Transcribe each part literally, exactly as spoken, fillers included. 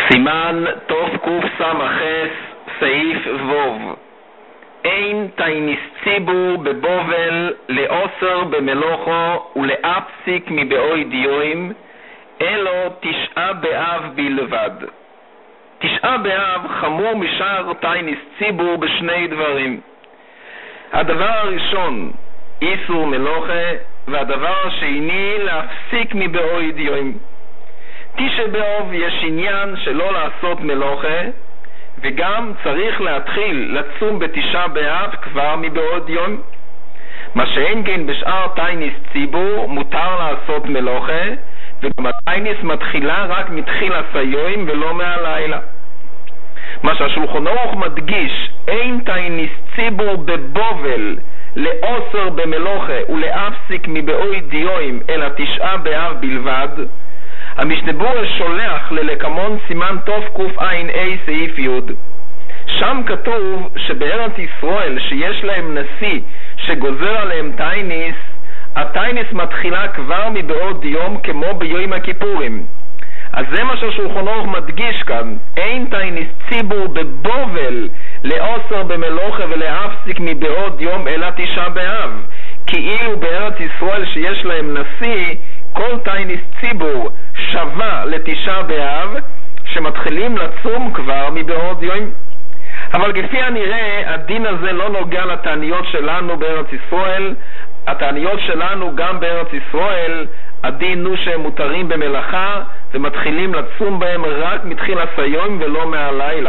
סימן תקס"ס סעיף ווב. אין תייניס ציבור בבובל לאוסר במלוכו ולאפסיק מבאוי דיועים אלו תשעה באב בלבד. תשעה באב חמור משאר תייניס ציבור בשני דברים. הדבר הראשון איסור מלוכה, והדבר השני להפסיק מבאוי דיועים. תשעה באב יש עניין שלא לעשות מלוכה, וגם צריך להתחיל לצום בתשעה באב כבר מבעוד יום. מה שאין כן בשאר תייניס ציבור מותר לעשות מלוכה, וגם התייניס מתחילה רק מתחילת היום ולא מהלילה. מה שהשולחן ערוך מדגיש, אין תייניס ציבור בבובל לאוסר במלוכה ולהפסיק מבעוד יום אלא תשעה באב בלבד. המשנה ברורה שולח ללקמון סימן תקע"א סעיף י'. שם כתוב שבארץ ישראל שיש להם נשיא שגוזר עליהם תייניס, התייניס מתחילה כבר מבעוד יום כמו ביום הכיפורים. אז זה מה שהשולחן ערוך מדגיש כאן, אין תייניס ציבור בבובל לאוסר במלוכה ולהפסיק מבעוד יום אלא תשעה באב. כאילו בארץ ישראל שיש להם נשיא כל תייניס ציבור שווה לתשעה באב שמתחילים לצום כבר מבעוד יום. אבל כפי הנראה הדין הזה לא נוגע לתעניות שלנו בארץ ישראל. התעניות שלנו גם בארץ ישראל הדין הוא שהם מותרים במלאכה ומתחילים לצום בהם רק מתחילת היום ולא מהלילה.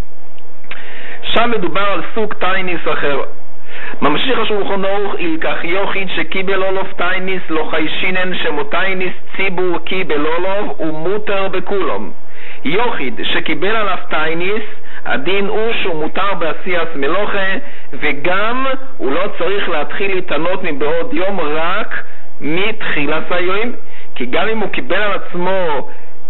שם מדובר על סוג תייניס אחר. ממשיך השולחן ערוך, ילקח יוחיד שקיבל אולוב תייניס לא חיישינן שמו תייניס ציבור קיבל אולוב ומותר בכולם. יוחיד שקיבל עליו תייניס הדין הוא שהוא מותר בעשיית מלוכה, וגם הוא לא צריך להתחיל להתענות מבעוד יום רק מתחילת היום, כי גם אם הוא קיבל על עצמו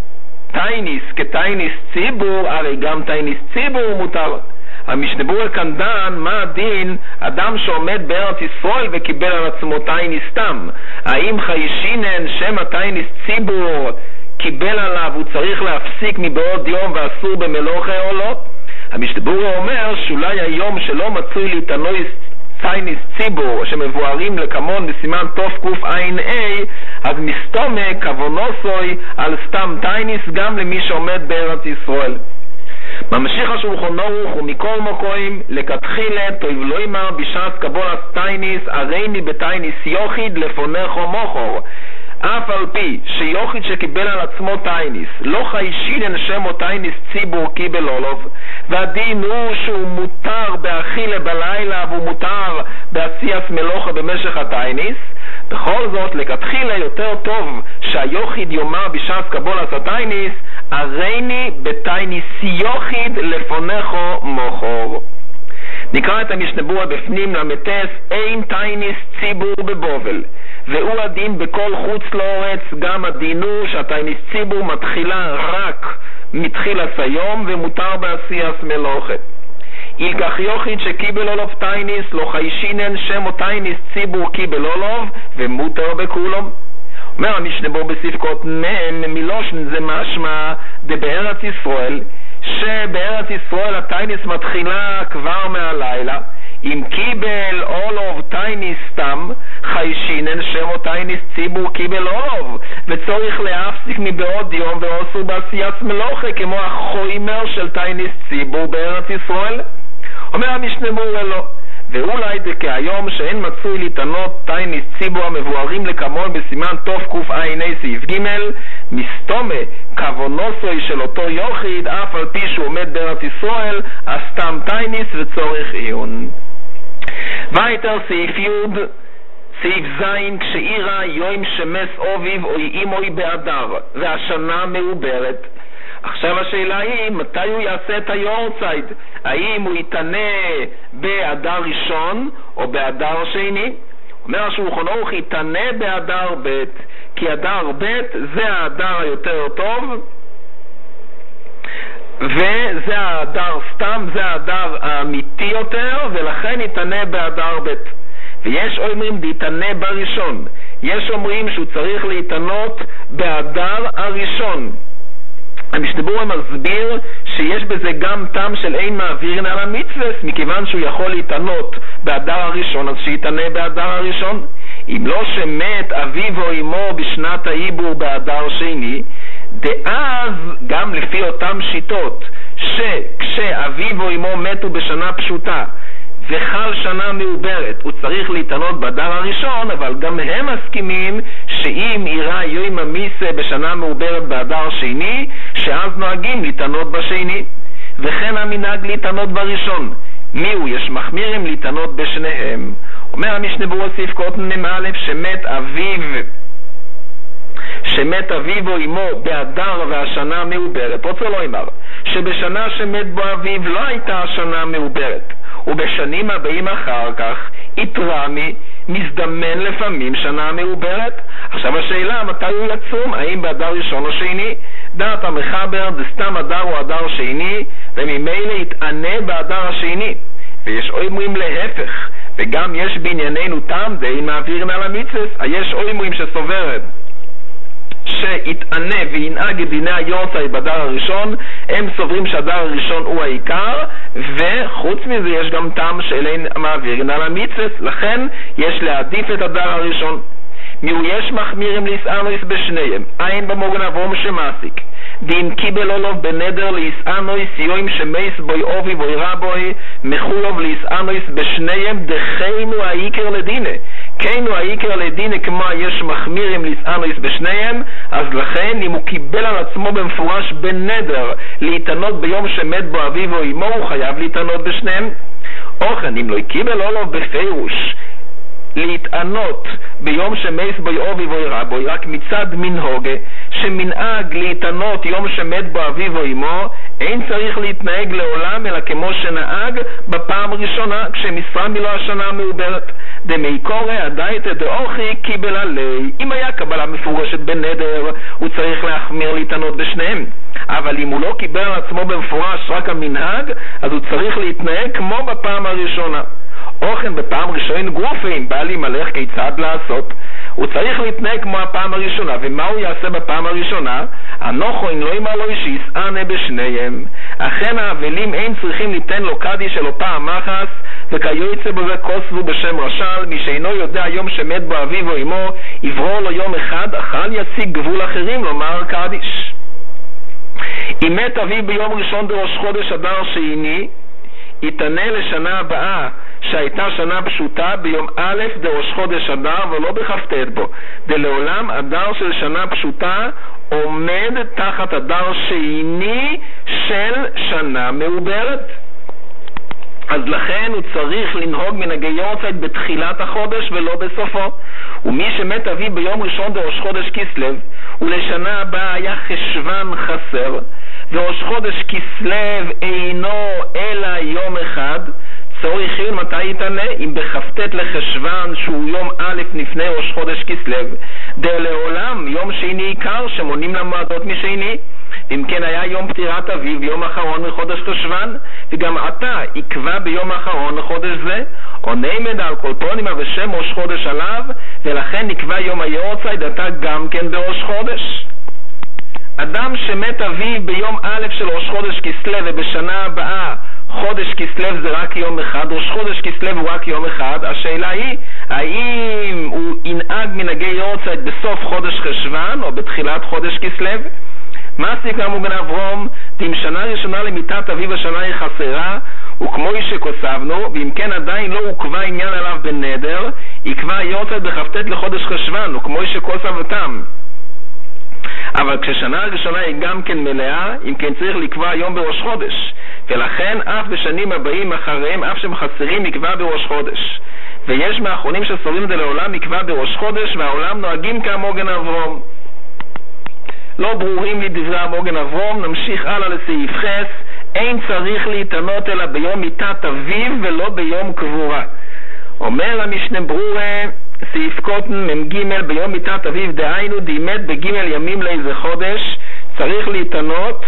תייניס כתייניס ציבור, הרי גם תייניס ציבור מותר. המשנה ברורה כאן דן מה הדין אדם שעומד בארץ ישראל וקיבל על עצמו תייניס סתם. האם חיישינן שם התייניס ציבור קיבל עליו הוא צריך להפסיק מבעוד יום ואסור במלוכה או לא? המשנה ברורה אומר שאולי היום שלא מצוי להתענוס תייניס ציבור שמבוארים לקמון בסימן תקע"א, אז מסתומק כוונוסוי על סתם תייניס גם למי שעומד בארץ ישראל. ממשיך השולחן ערוך, ומכל מקום לכתחילה טוב לא יאמר בשעת קבולת תייניס הריני בתייניס יוחיד לפונךו מוכר, אף על פי שיוחיד שקיבל על עצמו תייניס לא חיישינן שמו תייניס ציבור קיבל אולוב, והדין הוא שהוא מותר באכילה בלילה והוא מותר בעשיית מלוכה במשך התייניס. בכל זאת לכתחילה יותר טוב שהיוחיד יאמר בשעת קבולת התייניס הריני בתייניס יוחיד לפונךו מוכר. נקרא את המשנה ברורה בפנים למתס, אין תייניס ציבור בבובל, והוא הדין בכל חוץ לאורץ. גם הדין הוא שהתייניס ציבור מתחילה רק מתחילת היום ומותר בעשיית מלוכה. ילקח יוחיד שקיבל אולוב תייניס לא חיישינן שמו תייניס ציבור קיבל אולוב ומותר בכולם. אומר המשנה ברורה בספקות מם מילושן זה משמע דבארץ ישראל, שבארץ ישראל התייניס מתחילה כבר מהלילה. אם קיבל אולוב תייניס סתם חיישינן שמו תייניס ציבור קיבל אולוב, וצורך להפסיק מבעוד יום ואוסר בעשיית מלוכה כמו החוימר של תייניס ציבור בארץ ישראל. אומר המשנה ברורה לא, ואולי דכהיום שאין מצוי להתענות תייניס ציבור המבוארים לקמון בסימן תקע"א סעיף ג' מסתומה כוונוסוי של אותו יוחיד אף על פי שהוא עומד בארץ ישראל אז סתם תייניס וצורך עיון. ויתר סעיף י' סעיף זין, כשאירה יום שמס אוביב או אימוי באדר והשנה מעוברת. עכשיו השאלה היא מתי הוא יעשה את היורצייט, האם הוא יתענה באדר ראשון או באדר שני? אומר השולחן ערוך יתענה באדר ב', כי אדר ב' זה האדר היותר טוב וזה האדר סתם, זה האדר האמיתי יותר, ולכן יתענה באדר ב'. ויש אומרים להתענה בראשון, יש אומרים שהוא צריך להתענות באדר הראשון. המשנה ברורה מסביר שיש בזה גם טעם של אין מעבירין על המצווה, מכיוון שהוא יכול להתענות באדר הראשון, אז שיתענה באדר הראשון. אם לא שמת אביו או אמו בשנת העיבור באדר שני, דאז גם לפי אותם שיטות שכשאביו או אמו מתו בשנה פשוטה וחל שנה מעוברת הוא צריך להתענות באדר הראשון, אבל גם הם מסכימים שאם אירע יום המיסה בשנה מעוברת באדר שני, שאז נוהגים להתענות בשני, וכן המנהג להתענות בראשון. מיהו? יש מחמירים להתענות בשניהם. אומר המשנה ברורה סעיף קטן א' שמת אביו שמת אביו או אמו באדר והשנה מעוברת, רוצה לא אמר שבשנה שמת בו אביו לא הייתה השנה מעוברת, ובשנים הבאים אחר כך יתרמי מזדמן לפעמים שנה מעוברת. עכשיו השאלה מתי הוא יצום, האם באדר ראשון או שני? דעת המחבר דסתם אדר או אדר שני, וממילא יתענה באדר השני. ויש אומרים להפך, וגם יש בענייננו טעם די מעבירין על המצווה. יש אומרים שסוברת שיתענה וינהג את דיני היורצייט בדר הראשון, הם סוברים שהדר הראשון הוא העיקר, וחוץ מזה יש גם טעם שאין מעבירין על המצווה, לכן יש להעדיף את הדר הראשון. מיהו? יש מחמירים ליסענויס בשניהם, אין במוגן אברום שמעסיק דין קיבל אולוב בנדר ליסענויס יוים שמייס בוי אובי בוי רבוי מחולוב ליסענויס בשניהם דחיינו העיקר לדינה, כינו העיקר לדינה כמו יש מחמירים ליסענויס בשניהם, אז לכן אם הוא קיבל על עצמו במפורש בנדר להתענות ביום שמת בו אביו או אמו הוא חייב להתענות בשניהם. אוכן אם לא קיבל אולוב בפירוש להתענות ביום שמייס בוי אובי בוי רבוי רק מצד מנהוגה שמנהג להתענות יום שמת בו אביו או אמו, אין צריך להתנהג לעולם אלא כמו שנהג בפעם הראשונה כשמשרה מלא השנה מעוברת. דמי קורא הדייתא דאוכי קיבל עלי, אם היה קבלה מפורשת בנדר הוא צריך להחמיר להתענות בשניהם, אבל אם הוא לא קיבל על עצמו במפורש רק המנהג, אז הוא צריך להתנהג כמו בפעם הראשונה. אוכן בפעם ראשון גופים בא לי מלך כיצד לעשות, הוא צריך להתנהג כמו הפעם הראשונה. ומה הוא יעשה בפעם הראשונה? אנוכו אם לא אמר לו שיסענה בשניהם, אכן האבלים אין צריכים ליתן לו קדיש שלו פעם מחס, וכיוצא בזה כוסבו בשם רשל, מי שאינו יודע יום שמת בו אביו או אמו יברור לו יום אחד, אכל ישיג גבול אחרים לומר קדיש. אם מת אביו ביום ראשון בראש חודש אדר שני, יתענה לשנה הבאה שהייתה שנה פשוטה ביום א' דראש חודש אדר ולא בכ"ט בו, דלעולם אדר של שנה פשוטה עומד תחת אדר שני של שנה מעוברת. אז לכן הוא צריך לנהוג מנהגי יורצייט בתחילת החודש ולא בסופו. ומי שמת אביו ביום ראשון בראש חודש כסלו ולשנה הבאה היה חשוון חסר, וראש חודש כסלו אינו אלא יום אחד, צורך יום מתי יתענה? אם בכ"ט לחשוון שהוא יום א' לפני ראש חודש כסלו, דלעולם יום שני עיקר שמונים למועדות משני. אם כן היה יום פטירת אביו יום אחרון מחודש חשוון, וגם עתה יקבע ביום אחרון לחודש זה, או נעמד על כל פונימה ושם ראש חודש עליו, ולכן נקבע יום היורצייט עתה גם כן בראש חודש. אדם שמת אביו ביום א' של ראש חודש כסלו ובשנה הבאה חודש כסלו זה רק יום אחד, ראש חודש כסלו הוא רק יום אחד, השאלה היא האם הוא ינהג מנהגי יורצייט בסוף חודש חשוון או בתחילת חודש כסלו? מעסיק המוגן אברום אם שנה ראשונה למיתת אביו השנה היא חסרה וכמו שכוסבנו, ואם כן עדיין לא הוקבע עניין עליו בנדר, יקבע יורצייט בכ"ט לחודש חשוון וכמו שכוסבתם. אבל כששנה הראשונה היא גם כן מלאה, אם כן צריך לקבוע יום בראש חודש, ולכן אף בשנים הבאים אחריהם אף שהם חסרים יקבע בראש חודש. ויש מאחרונים שסורים זה לעולם יקבע בראש חודש, והעולם נוהגים כמוגן אברום. לא ברורים לי דברי המוגן אברום. נמשיך הלאה לסעיף חס. אין צריך להתענות אלא ביום מיתת אביו ולא ביום קבורה. אומר המשנה ברורה סעיף קוטן מ"ג ביום מיתת אביו דהיינו דימת בג' ימים לאיזה חודש, צריך להתענות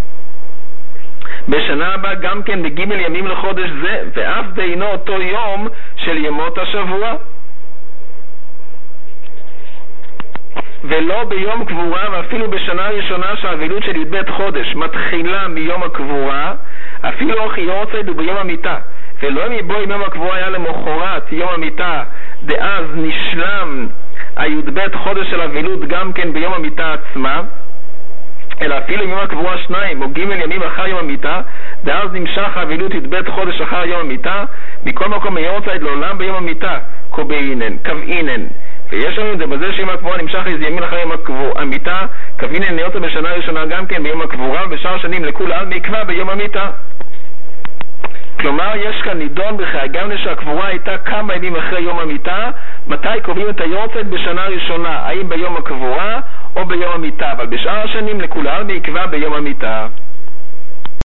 בשנה הבאה גם כן בג' ימים לחודש זה, ואף דהינו אותו יום של ימות השבוע. ולא ביום קבורה, ואפילו בשנה ראשונה שהאבלות של י"ב חודש מתחילה מיום הקבורה, אפילו אחי יורצייט הוא ביום המיטה, ולא אם יבוא יום הקבורה היה למחרת יום המיטה, דאז נשלם הי"ב חודש של אבלות גם כן ביום המיטה עצמה, אלא אפילו יום הקבורה שניים או ג' ימים אחר יום המיטה, דאז נמשך האבלות י"ב חודש אחר יום המיטה, מכל מקום יורצייט לעולם ביום המיטה, קובעינן, קבעינן. ויש לנו את זה בזה שיום הקבורה נמשך איזה ימים אחרי יום המיטה, קבעינן נרצה בשנה ראשונה גם כן ביום הקבורה, ובשאר שנים לכול על מקווה ביום המיטה. כלומר, יש כאן נידון בחיי, גם שהקבורה הייתה כמה ימים אחרי יום המיטה, מתי קובעים את היורצייט בשנה ראשונה, האם ביום הקבורה או ביום המיטה, אבל בשאר השנים לכול על מקווה ביום המיטה.